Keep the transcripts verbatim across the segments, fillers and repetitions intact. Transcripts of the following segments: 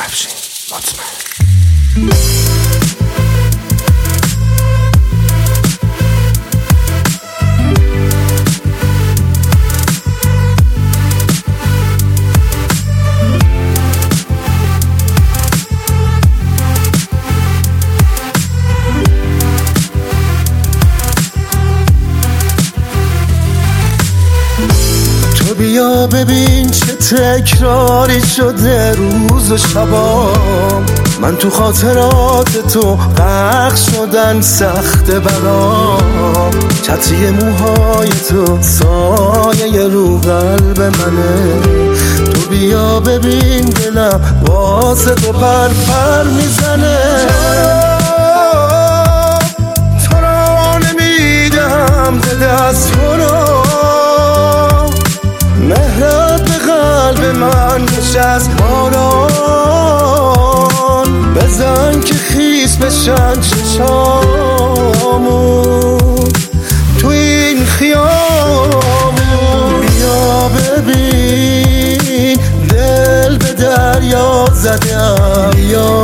افشین مطمئن. بیا ببین چه تکراری شده روز و شبام، من تو خاطرات تو غرق شدن سخته برام. چتری موهای تو سایه رو قلب منه، تو بیا ببین دلم واسه تو پر پر میزنه. تو را نمیدم ز دست تو رو، مهرت به قلب من نشست باران، بزن که خیس بشن چشامون تو این خیامون. بیا ببین دل به دریا زدم، بیا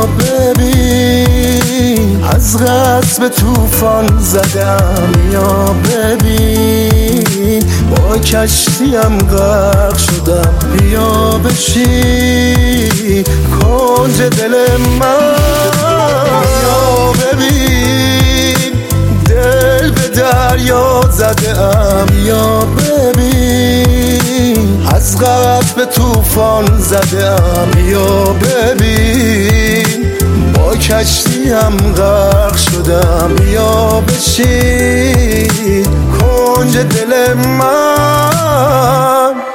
ببین از غصب طوفان زدم، بیا ببین با کشتیم غرق شدم. بیا بشین کنج دل من، بیا ببین دل به دریا زدم، بیا ببین از غصب طوفان زدم، بیا ببین با کشتیم غرق شدم. بیا بشین کنج دل من.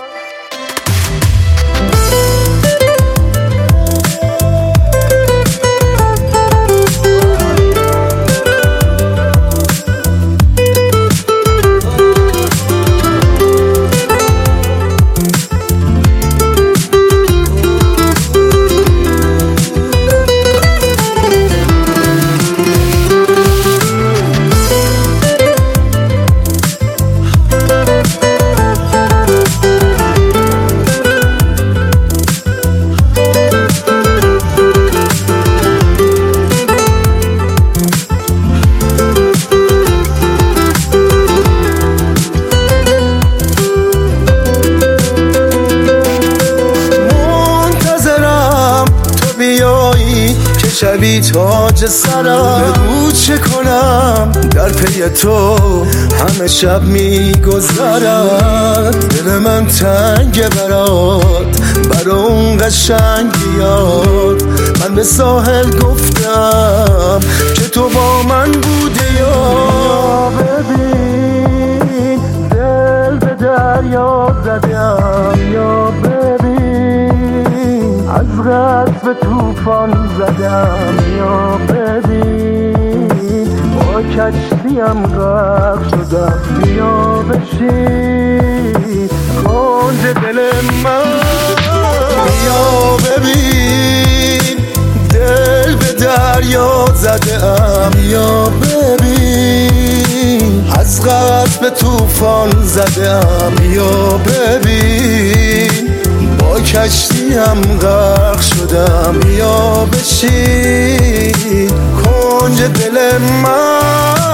شبی تاج سرم بگو چه کنم در پی تو همه شب میگذرد. دل من تنگ برات برا اون قشنگ بیاد، من به ساحل گفتم که تو با من بوده. یا ببین دل به دریا زدم، یا ببین از غصب طوفان زدم، یا ببین با کشتیم غرق شدم. بیا بشین کنج دل من، بیا ببین دل به دریا زدم، یا ببین از غصب طوفان زدم، یا ببین با کشتیم غرق شدم. بیا بشین کنج دل من.